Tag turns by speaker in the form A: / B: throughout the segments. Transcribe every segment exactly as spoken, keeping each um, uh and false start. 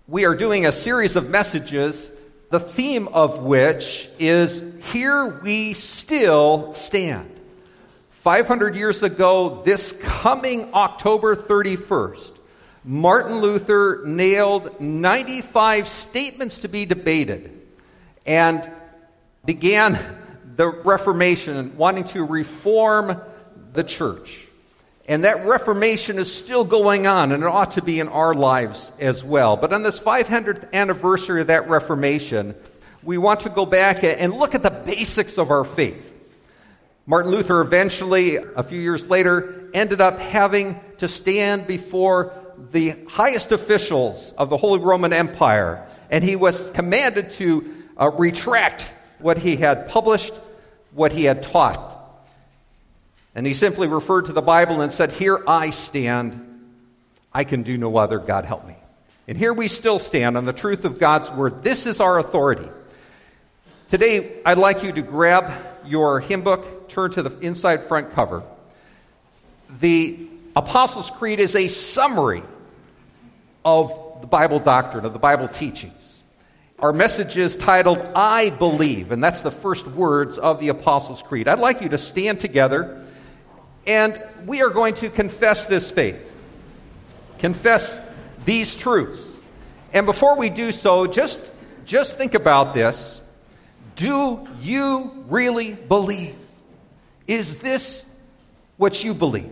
A: we are doing a series of messages, the theme of which is, Here We Still Stand. five hundred years ago, this coming October thirty-first, Martin Luther nailed ninety-five statements to be debated and began the Reformation, wanting to reform the church. And that Reformation is still going on, and it ought to be in our lives as well. But on this five hundredth anniversary of that Reformation, we want to go back and look at the basics of our faith. Martin Luther eventually, a few years later, ended up having to stand before the highest officials of the Holy Roman Empire, and he was commanded to uh, retract what he had published, what he had taught. And he simply referred to the Bible and said, Here I stand, I can do no other, God help me. And here we still stand on the truth of God's Word. This is our authority. Today, I'd like you to grab your hymn book, turn to the inside front cover. The Apostles' Creed is a summary of the Bible doctrine, of the Bible teachings. Our message is titled, I Believe, and that's the first words of the Apostles' Creed. I'd like you to stand together, and we are going to confess this faith, confess these truths. And before we do so, just, just think about this. Do you really believe? Is this what you believe?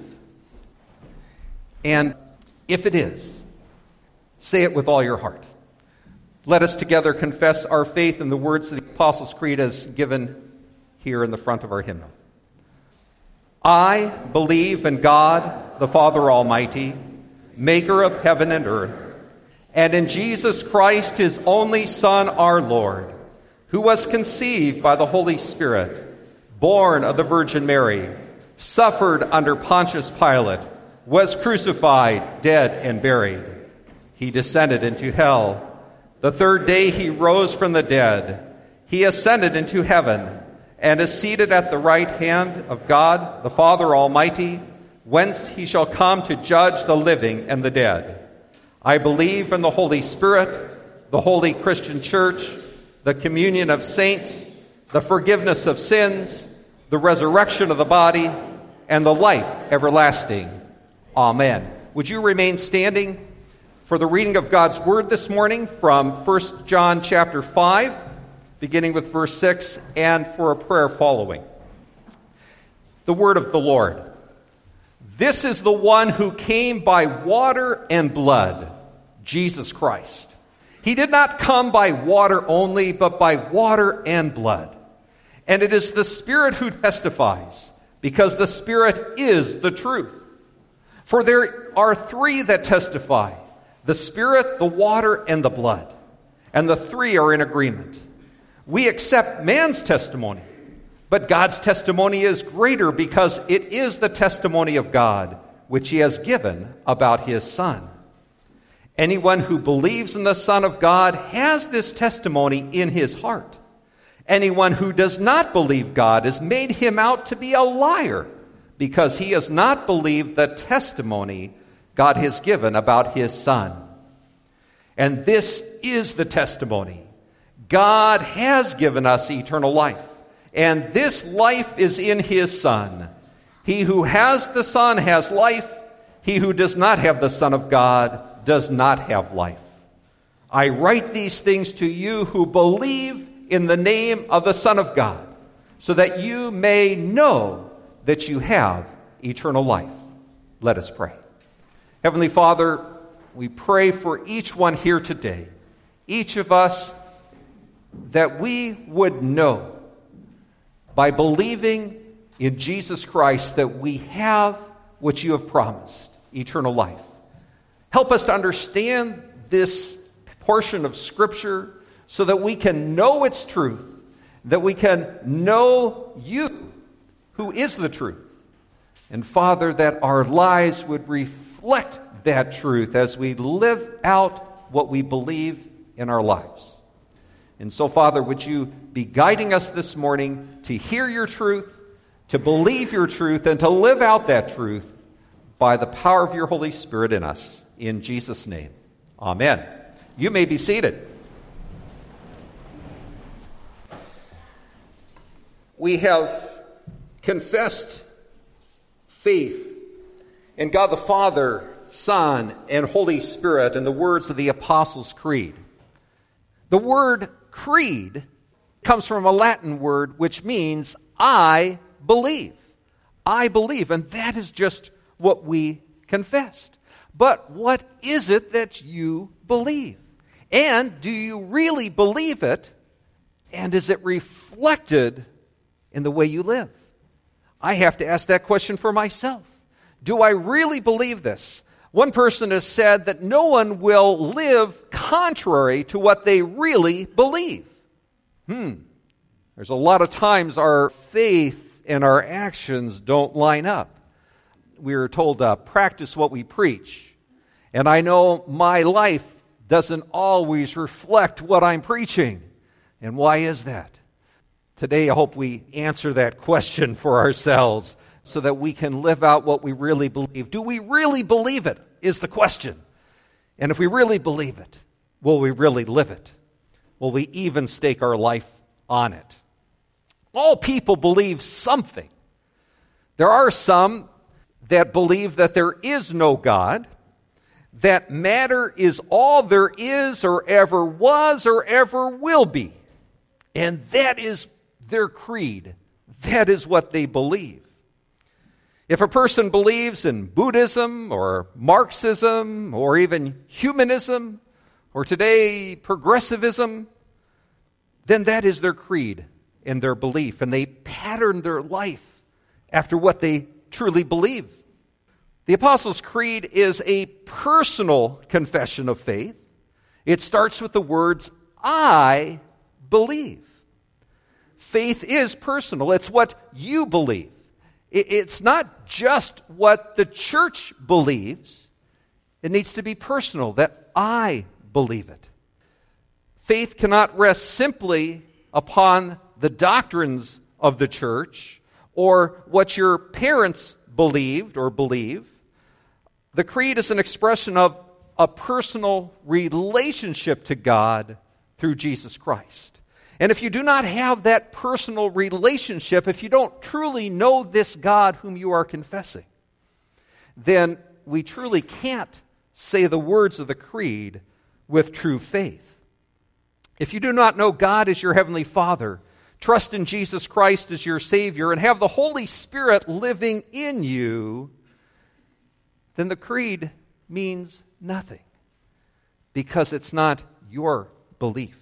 A: And if it is, say it with all your heart. Let us together confess our faith in the words of the Apostles' Creed as given here in the front of our hymnal. I believe in God, the Father Almighty, maker of heaven and earth, and in Jesus Christ, his only Son, our Lord, who was conceived by the Holy Spirit, born of the Virgin Mary, suffered under Pontius Pilate, was crucified, dead, and buried. He descended into hell. The third day he rose from the dead. He ascended into heaven and is seated at the right hand of God, the Father Almighty, whence he shall come to judge the living and the dead. I believe in the Holy Spirit, the holy Christian church, the communion of saints, the forgiveness of sins, the resurrection of the body, and the life everlasting. Amen. Would you remain standing for the reading of God's Word this morning from First John chapter five, beginning with verse six, and for a prayer following. The Word of the Lord. This is the one who came by water and blood, Jesus Christ. He did not come by water only, but by water and blood. And it is the Spirit who testifies, because the Spirit is the truth. For there are three that testify, the Spirit, the water, and the blood. And the three are in agreement. We accept man's testimony, but God's testimony is greater because it is the testimony of God, which he has given about his Son. Anyone who believes in the Son of God has this testimony in his heart. Anyone who does not believe God has made him out to be a liar, because he has not believed the testimony God has given about his Son. And this is the testimony. God has given us eternal life, and this life is in his Son. He who has the Son has life. He who does not have the Son of God does not have life. I write these things to you who believe in the name of the Son of God, so that you may know that you have eternal life. Let us pray. Heavenly Father, we pray for each one here today, each of us, that we would know by believing in Jesus Christ that we have what you have promised, eternal life. Help us to understand this portion of Scripture so that we can know its truth, that we can know you, who is the truth. And Father, that our lives would reflect that truth as we live out what we believe in our lives. And so, Father, would you be guiding us this morning to hear your truth, to believe your truth, and to live out that truth by the power of your Holy Spirit in us. In Jesus' name, amen. You may be seated. We have confessed faith in God the Father, Son, and Holy Spirit in the words of the Apostles' Creed. The word creed comes from a Latin word which means I believe. I believe, and that is just what we confessed. But what is it that you believe? And do you really believe it? And is it reflected in the way you live? I have to ask that question for myself. Do I really believe this? One person has said that no one will live contrary to what they really believe. Hmm. There's a lot of times our faith and our actions don't line up. We are told to practice what we preach. And I know my life doesn't always reflect what I'm preaching. And why is that? Today I hope we answer that question for ourselves so that we can live out what we really believe. Do we really believe it, is the question. And if we really believe it, will we really live it? Will we even stake our life on it? All people believe something. There are some that believe that there is no God, that matter is all there is or ever was or ever will be. And that is their creed. That is what they believe. If a person believes in Buddhism or Marxism or even humanism or today progressivism, then that is their creed and their belief, and they pattern their life after what they truly believe. The Apostles' Creed is a personal confession of faith. It starts with the words, I believe. Faith is personal. It's what you believe. It's not just what the church believes. It needs to be personal, that I believe it. Faith cannot rest simply upon the doctrines of the church or what your parents believed or believe. The creed is an expression of a personal relationship to God through Jesus Christ. And if you do not have that personal relationship, if you don't truly know this God whom you are confessing, then we truly can't say the words of the creed with true faith. If you do not know God as your heavenly Father, trust in Jesus Christ as your Savior, and have the Holy Spirit living in you, then the creed means nothing, because it's not your belief.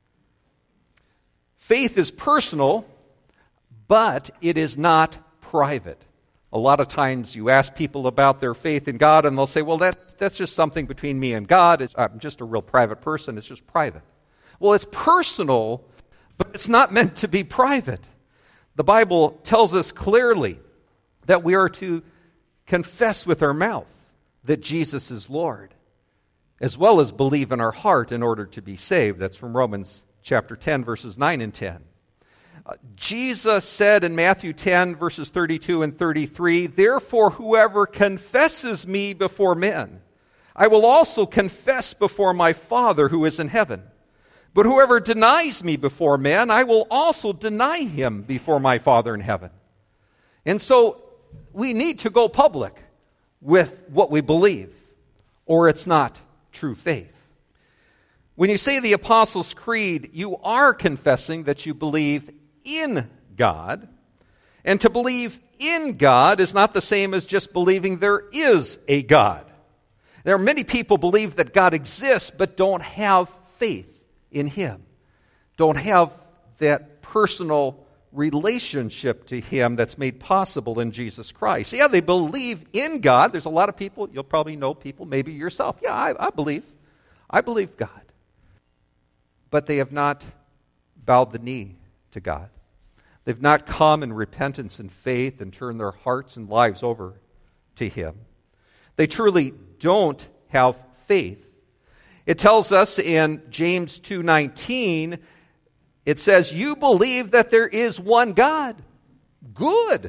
A: Faith is personal, but it is not private. A lot of times you ask people about their faith in God, and they'll say, well, that's, that's just something between me and God. It's, I'm just a real private person. It's just private. Well, it's personal, but it's not meant to be private. The Bible tells us clearly that we are to confess with our mouth that Jesus is Lord, as well as believe in our heart in order to be saved. That's from Romans chapter ten, verses nine and ten. Uh, Jesus said in Matthew ten, verses thirty-two and thirty-three, therefore whoever confesses me before men, I will also confess before my Father who is in heaven. But whoever denies me before men, I will also deny him before my Father in heaven. And so we need to go public with what we believe, or it's not true faith. When you say the Apostles' Creed, you are confessing that you believe in God. And to believe in God is not the same as just believing there is a God. There are many people who believe that God exists but don't have faith in Him, don't have that personal relationship to Him that's made possible in Jesus Christ. Yeah, they believe in God. There's a lot of people, you'll probably know people, maybe yourself. Yeah, I, I believe. I believe God. But they have not bowed the knee to God. They've not come in repentance and faith and turned their hearts and lives over to Him. They truly don't have faith. It tells us in James two nineteen, it says, you believe that there is one God. Good.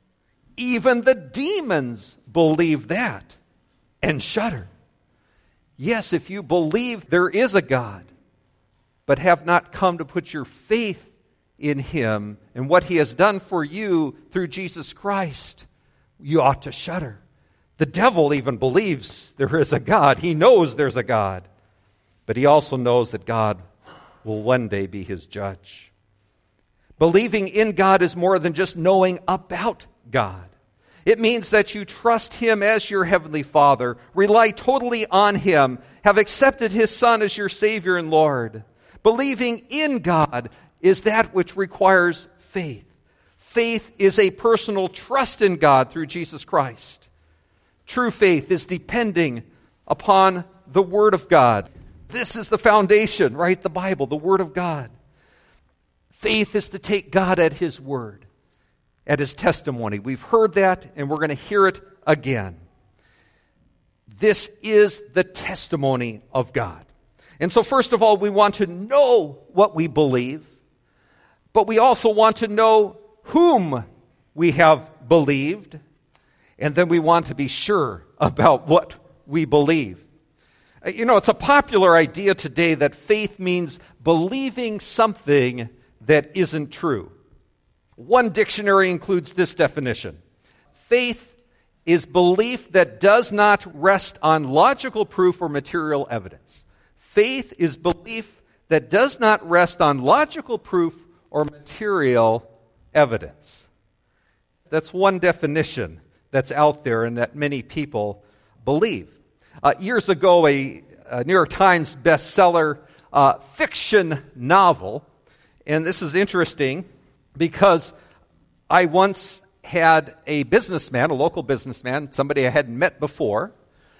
A: Even the demons believe that and shudder. Yes, if you believe there is a God, but have not come to put your faith in him and what he has done for you through Jesus Christ, you ought to shudder. The devil even believes there is a God. He knows there's a God. But he also knows that God will one day be his judge. Believing in God is more than just knowing about God. It means that you trust him as your heavenly Father, rely totally on him, have accepted his Son as your Savior and Lord. Believing in God is that which requires faith. Faith is a personal trust in God through Jesus Christ. True faith is depending upon the Word of God. This is the foundation, right? The Bible, the Word of God. Faith is to take God at his word, at his testimony. We've heard that, and we're going to hear it again. This is the testimony of God. And so first of all, we want to know what we believe, but we also want to know whom we have believed, and then we want to be sure about what we believe. You know, it's a popular idea today that faith means believing something that isn't true. One dictionary includes this definition. Faith is belief that does not rest on logical proof or material evidence. Faith is belief that does not rest on logical proof or material evidence. That's one definition that's out there and that many people believe. Uh, years ago, a, a New York Times bestseller uh, fiction novel, and this is interesting because I once had a businessman, a local businessman, somebody I hadn't met before,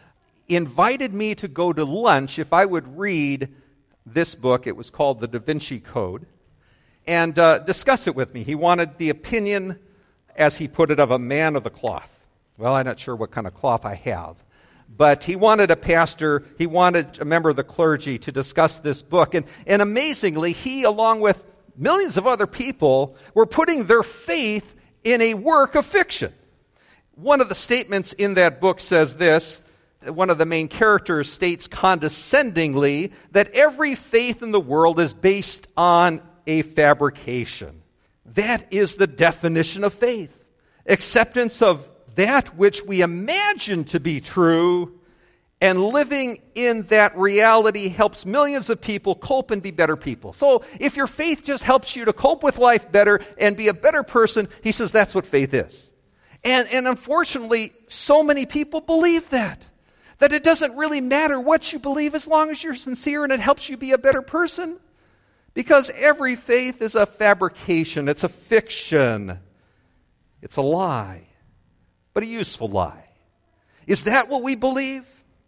A: invited me to go to lunch if I would read this book. It was called The Da Vinci Code, and uh, discuss it with me. He wanted the opinion, as he put it, of a man of the cloth. Well, I'm not sure what kind of cloth I have. But he wanted a pastor, he wanted a member of the clergy to discuss this book. And, and amazingly, he, along with millions of other people, were putting their faith in a work of fiction. One of the statements in that book says this. One of the main characters states condescendingly that every faith in the world is based on a fabrication. That is the definition of faith. Acceptance of that which we imagine to be true, and living in that reality helps millions of people cope and be better people. So if your faith just helps you to cope with life better and be a better person, he says that's what faith is. And, and unfortunately, so many people believe that. That it doesn't really matter what you believe as long as you're sincere and it helps you be a better person. Because every faith is a fabrication. It's a fiction. It's a lie. But a useful lie. Is that what we believe?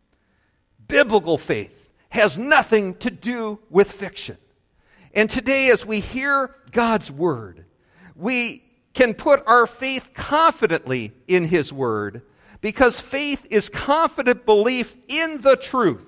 A: Biblical faith has nothing to do with fiction. And today, as we hear God's word, we can put our faith confidently in his word, because faith is confident belief in the truth,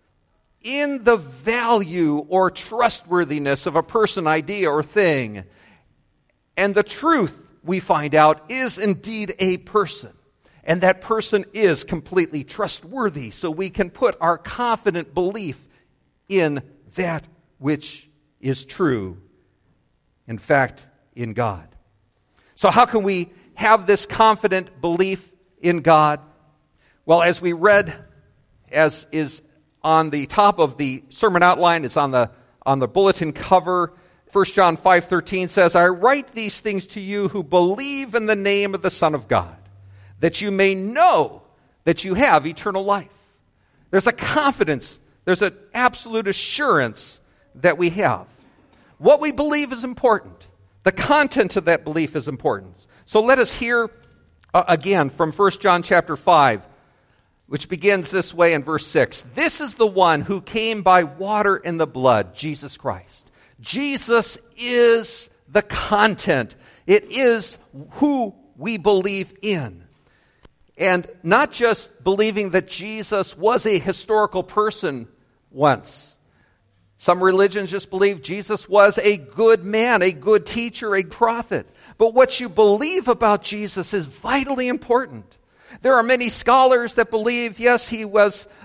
A: in the value or trustworthiness of a person, idea, or thing. And the truth, we find out, is indeed a person. And that person is completely trustworthy, so we can put our confident belief in that which is true. In fact, in God. So how can we have this confident belief in God? Well, as we read, as is on the top of the sermon outline, it's on the on the bulletin cover. First John five thirteen says, I write these things to you who believe in the name of the Son of God, that you may know that you have eternal life. There's a confidence, there's an absolute assurance that we have. What we believe is important. The content of that belief is important. So let us hear uh, again from First John chapter five, which begins this way in verse six. This is the one who came by water and the blood, Jesus Christ. Jesus is the content. It is who we believe in. And not just believing that Jesus was a historical person once. Some religions just believe Jesus was a good man, a good teacher, a prophet. But what you believe about Jesus is vitally important. There are many scholars that believe, yes, he was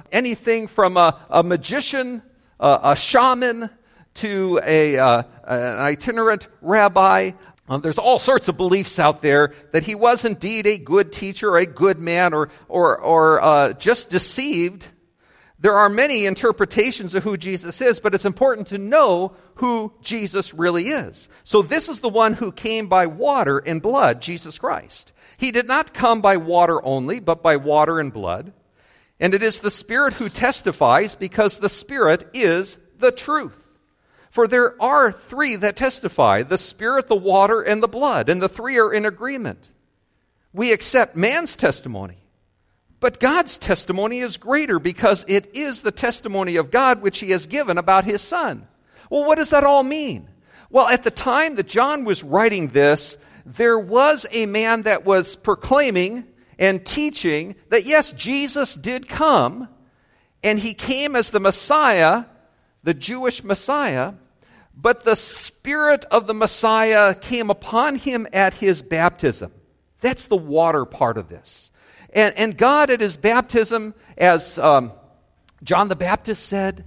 A: anything from a, a magician, uh, a shaman, to a uh, an itinerant rabbi. Um, there's all sorts of beliefs out there that he was indeed a good teacher, a good man, or or or uh, just deceived. There are many interpretations of who Jesus is, but it's important to know who Jesus really is. So this is the one who came by water and blood, Jesus Christ. He did not come by water only, but by water and blood. And it is the Spirit who testifies, because the Spirit is the truth. For there are three that testify, the Spirit, the water, and the blood, and the three are in agreement. We accept man's testimony, but God's testimony is greater, because it is the testimony of God which he has given about his Son. Well, what does that all mean? Well, at the time that John was writing this, there was a man that was proclaiming and teaching that yes, Jesus did come, and he came as the Messiah, the Jewish Messiah, but the Spirit of the Messiah came upon him at his baptism. That's the water part of this. And, and God at his baptism, as um, John the Baptist said,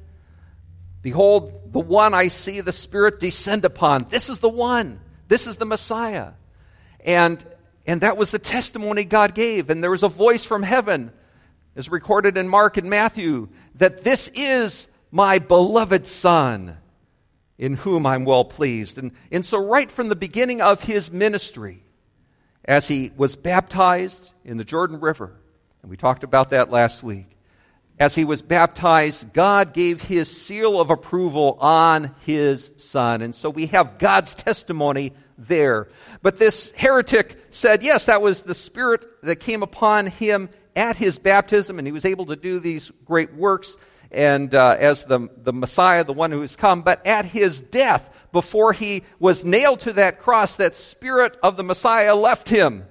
A: "Behold, the one I see the Spirit descend upon." This is the one. This is the Messiah. And, and that was the testimony God gave. And there was a voice from heaven, as recorded in Mark and Matthew, that this is my beloved Son, in whom I'm well pleased. And, and so right from the beginning of his ministry, as he was baptized in the Jordan River, and we talked about that last week, as he was baptized, God gave his seal of approval on his Son. And so we have God's testimony there. But this heretic said, yes, that was the Spirit that came upon him at his baptism, and he was able to do these great works and uh, as the, the Messiah, the one who has come. But at his death, before he was nailed to that cross, that Spirit of the Messiah left him,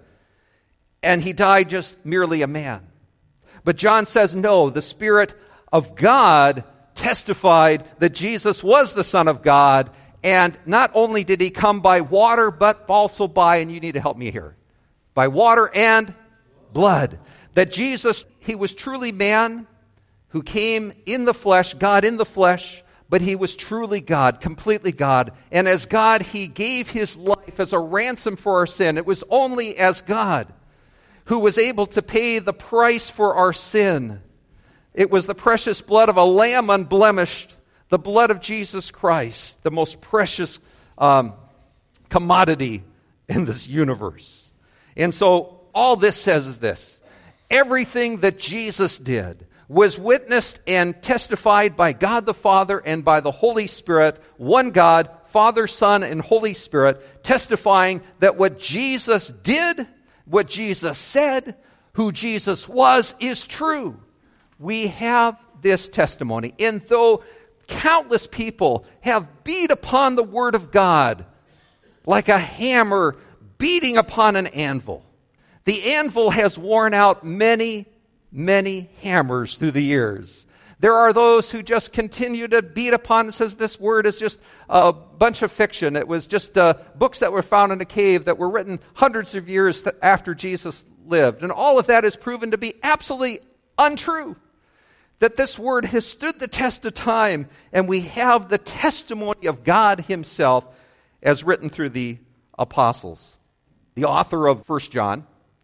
A: and he died just merely a man. But John says, no, the Spirit of God testified that Jesus was the Son of God, and not only did he come by water, but also by, and you need to help me here, by water and blood. That Jesus, he was truly man who came in the flesh, God in the flesh, but he was truly God, completely God. And as God, he gave his life as a ransom for our sin. It was only as God who was able to pay the price for our sin. It was the precious blood of a lamb unblemished, the blood of Jesus Christ, the most precious um, commodity in this universe. And so all this says is this: everything that Jesus did was witnessed and testified by God the Father and by the Holy Spirit, one God, Father, Son, and Holy Spirit, testifying that what Jesus did, what Jesus said, who Jesus was, is true. We have this testimony. And though countless people have beat upon the Word of God like a hammer beating upon an anvil, the anvil has worn out many, many hammers through the years. There are those who just continue to beat upon and says this word is just a bunch of fiction. It was just uh, books that were found in a cave that were written hundreds of years after Jesus lived. And all of that is proven to be absolutely untrue. That this word has stood the test of time, and we have the testimony of God himself as written through the apostles. The author of First John,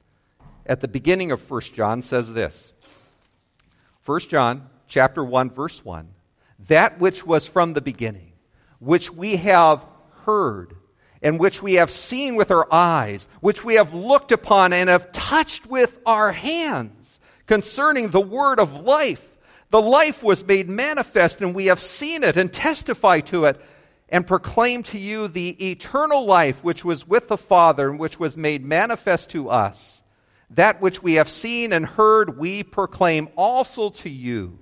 A: at the beginning of First John, says this. First John chapter one, verse one. That which was from the beginning, which we have heard, and which we have seen with our eyes, which we have looked upon and have touched with our hands, concerning the word of life. The life was made manifest, and we have seen it and testify to it, and proclaim to you the eternal life which was with the Father and which was made manifest to us. That which we have seen and heard we proclaim also to you.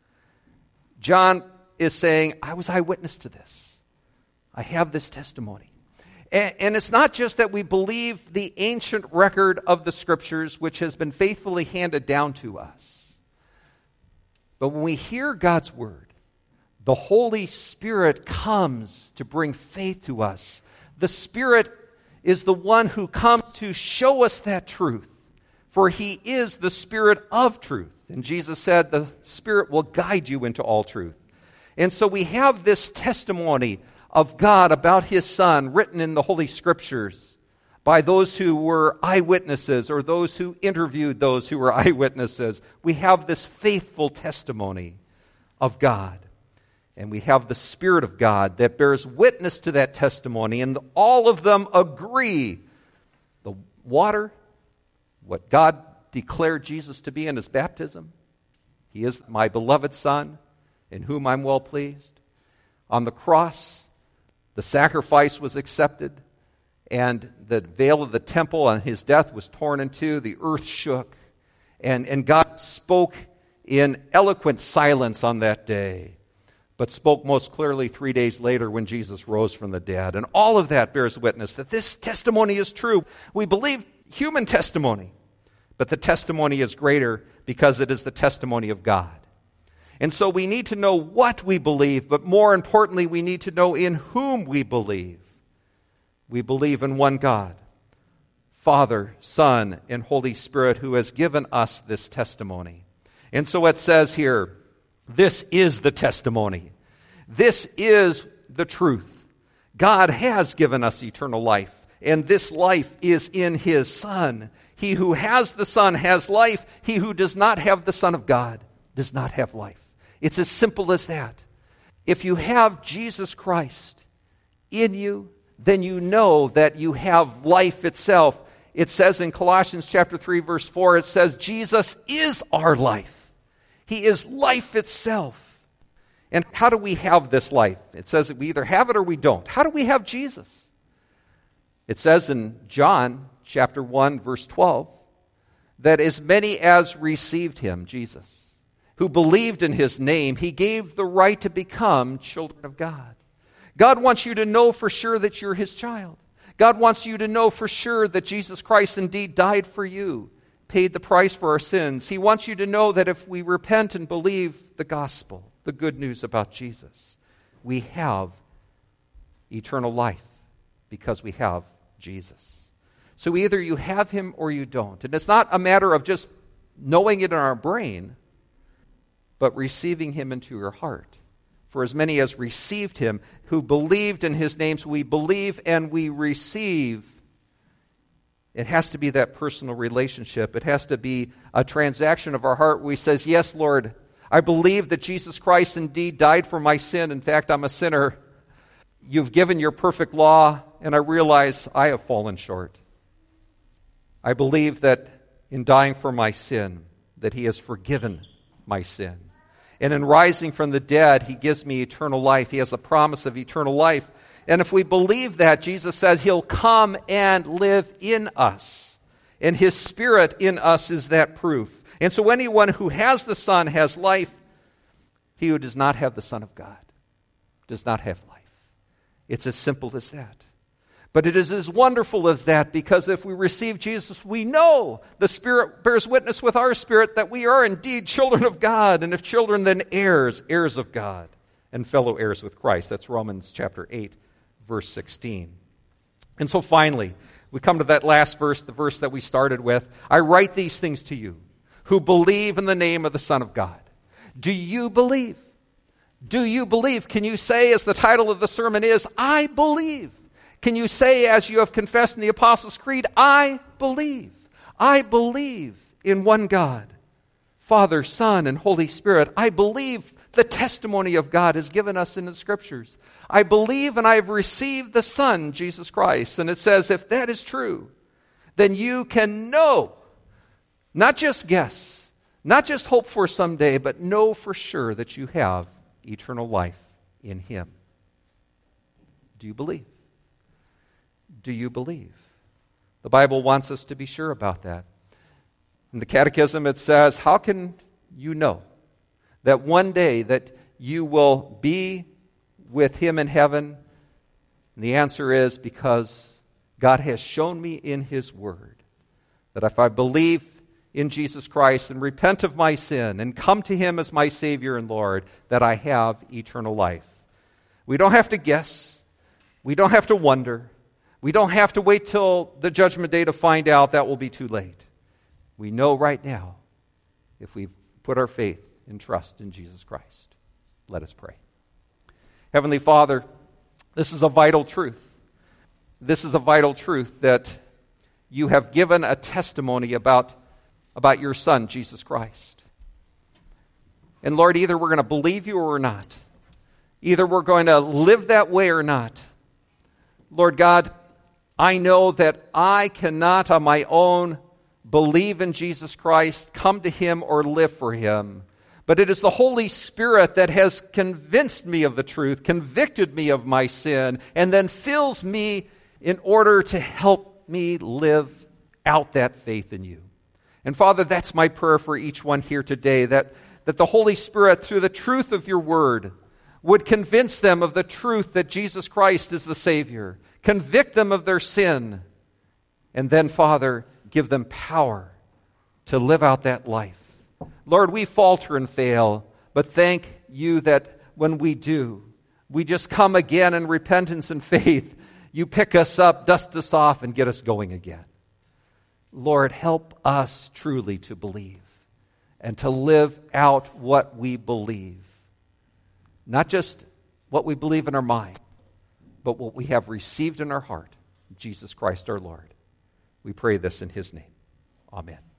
A: John is saying, I was eyewitness to this. I have this testimony. And, and it's not just that we believe the ancient record of the Scriptures, which has been faithfully handed down to us. But when we hear God's Word, the Holy Spirit comes to bring faith to us. The Spirit is the one who comes to show us that truth. for he is the Spirit of truth. And Jesus said the Spirit will guide you into all truth. And so we have this testimony of God about his Son written in the Holy Scriptures by those who were eyewitnesses or those who interviewed those who were eyewitnesses. We have this faithful testimony of God. And we have the Spirit of God that bears witness to that testimony, and all of them agree. The water, what God declared Jesus to be in his baptism. He is my beloved Son, in whom I'm well pleased. On the cross, the sacrifice was accepted, and the veil of the temple on his death was torn in two. The earth shook, and, and God spoke in eloquent silence on that day, but spoke most clearly three days later when Jesus rose from the dead. And all of that bears witness that this testimony is true. We believe human testimony, but the testimony is greater because it is the testimony of God. And so we need to know what we believe, but more importantly, we need to know in whom we believe. We believe in one God, Father, Son, and Holy Spirit, who has given us this testimony. And so it says here, this is the testimony. This is the truth. God has given us eternal life, and this life is in his Son. He who has the Son has life. He who does not have the Son of God does not have life. It's as simple as that. If you have Jesus Christ in you, then you know that you have life itself. It says in Colossians chapter three, verse four, it says, Jesus is our life. He is life itself. And how do we have this life? It says that we either have it or we don't. How do we have Jesus? It says in John chapter one, verse twelve, that as many as received him, Jesus, who believed in his name, he gave the right to become children of God. God wants you to know for sure that you're his child. God wants you to know for sure that Jesus Christ indeed died for you, paid the price for our sins. He wants you to know that if we repent and believe the gospel, the good news about Jesus, we have eternal life because we have Jesus. So either you have him or you don't. And it's not a matter of just knowing it in our brain, but receiving him into your heart. For as many as received him, who believed in his name, so we believe and we receive. It has to be that personal relationship. It has to be a transaction of our heart where he says, yes, Lord, I believe that Jesus Christ indeed died for my sin. In fact, I'm a sinner. You've given your perfect law, and I realize I have fallen short. I believe that in dying for my sin, that he has forgiven my sin. And in rising from the dead, he gives me eternal life. He has a promise of eternal life. And if we believe that, Jesus says he'll come and live in us. And his Spirit in us is that proof. And so anyone who has the Son has life. He who does not have the Son of God does not have life. It's as simple as that. But it is as wonderful as that, because if we receive Jesus, we know the Spirit bears witness with our spirit that we are indeed children of God. And if children, then heirs, heirs of God, and fellow heirs with Christ. That's Romans chapter eight, verse sixteen. And so finally, we come to that last verse, the verse that we started with. I write these things to you who believe in the name of the Son of God. Do you believe? Do you believe? Can you say, as the title of the sermon is, I believe? Can you say, as you have confessed in the Apostles' Creed, I believe. I believe in one God, Father, Son, and Holy Spirit. I believe the testimony of God is given us in the Scriptures. I believe and I have received the Son, Jesus Christ. And it says, if that is true, then you can know, not just guess, not just hope for someday, but know for sure that you have eternal life in him. Do you believe? Do you believe? The Bible wants us to be sure about that. In the Catechism it says, how can you know that one day that you will be with him in heaven? And the answer is because God has shown me in his word that if I believe in Jesus Christ and repent of my sin and come to him as my Savior and Lord, that I have eternal life. We don't have to guess. We don't have to wonder. We don't have to wait till the judgment day to find out. That will be too late. We know right now if we put our faith and trust in Jesus Christ. Let us pray. Heavenly Father, this is a vital truth. This is a vital truth that you have given a testimony about, about your Son, Jesus Christ. And Lord, either we're going to believe you or we're not. Either we're going to live that way or not. Lord God, I know that I cannot on my own believe in Jesus Christ, come to Him, or live for Him. But it is the Holy Spirit that has convinced me of the truth, convicted me of my sin, and then fills me in order to help me live out that faith in you. And Father, that's my prayer for each one here today, that, that the Holy Spirit, through the truth of your word, would convince them of the truth that Jesus Christ is the Savior, convict them of their sin, and then, Father, give them power to live out that life. Lord, we falter and fail, but thank you that when we do, we just come again in repentance and faith. You pick us up, dust us off, and get us going again. Lord, help us truly to believe and to live out what we believe. Not just what we believe in our mind, but what we have received in our heart, Jesus Christ our Lord. We pray this in His name. Amen.